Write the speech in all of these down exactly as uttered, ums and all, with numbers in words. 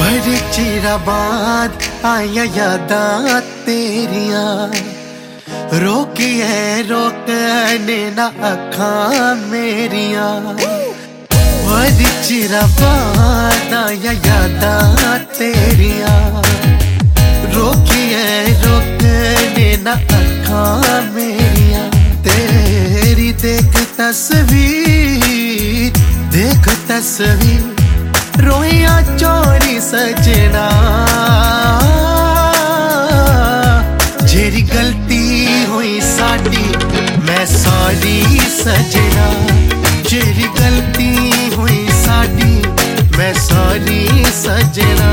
बड़े चिरा बाद आया यादां तेरिया, रोकिए रोकने ना अखां मेरिया। बड़े चिरा बाद आया यादां तेरिया, रोकिए रोकने ना अखां मेरिया। तेरी देख तस्वीर, देख तस्वीर रोइया चोरी सजना। जेरी गलती हुई साडी मैं सॉरी सजना। जेरी गलती हुई साडी मैं सॉरी सजना।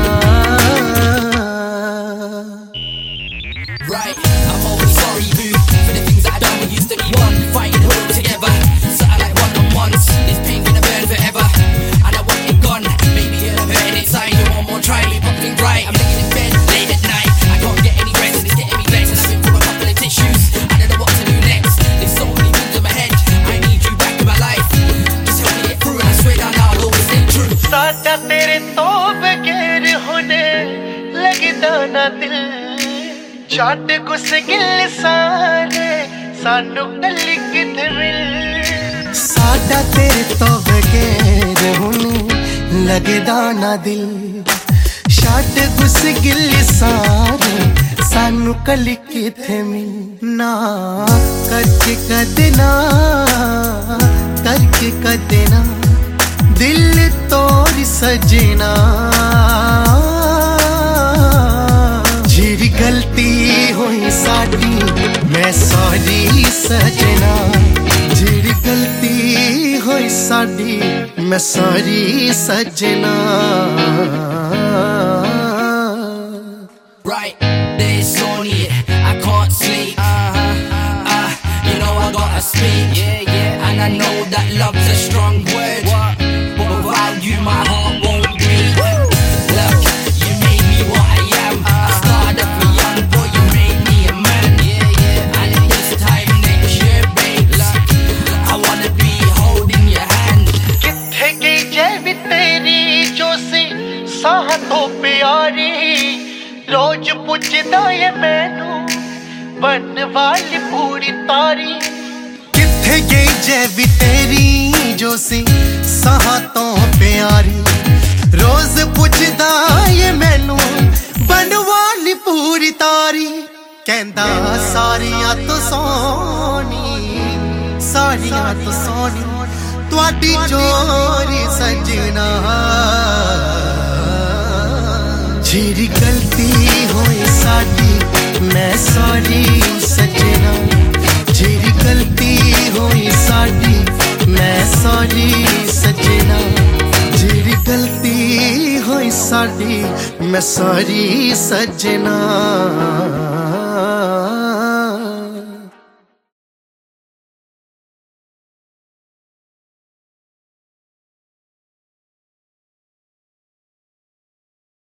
Right, I'm always sorry, boo, for the things that I done. We used to be one, fighting hard together. Something like one on ones, this pain gonna burn forever. And I want it gone, maybe you're hurting inside. You want more, try me, popping right. I'm laying in bed late at night, I can't get any rest, it's getting me vexed. And I've been through a couple of tissues, I don't know what to do next. There's so many things in my head, I need you back in my life. Just help me get through, and I swear down now I'll always stay true. सादा तेरे तो बगैर होने लगदा ना दिल, छाट गुस गिल सारे सानू गली किधर। सादा तेरे तो बगैर होने लगदा ना दिल, छाट गुस गिल सारे सानू गली किधर मिल। ना करके कदे ना करके कदे ना दिल तोड़ सजना। जेरी गलती हुई साडी मैं सॉरी सजना। जेरी गलती हुई साडी मैं सॉरी सजना। Right, there's only it, I can't sleep. Uh-huh. Uh, you know I gotta speak. Yeah, yeah. And I know that love's a strong word, but without you my heart won't beat. Look, you made me what I am. I started off a young boy, you made me a man. Yeah, yeah. And this time next year, babe, look, I wanna be holding your hand. किथे गई जैवी तेरी जोसी साह तो प्यारी, रोज पुछदा ये मैनू बन वाली पूरी तारी। किथे गई जैवी तेरी जोसी साह तो प्यारी, रोज पुछदा ये मैनू बन वाली पूरी तारी। कहंदा सारियां तो सोनी, सारियां तो सोनी तुहाडी चोरी सजना। जेरी गलती होई साडी मैं सॉरी सजना। जेरी गलती होई साडी मैं सॉरी सजना। जेरी गलती होई साडी मैं सॉरी सजना।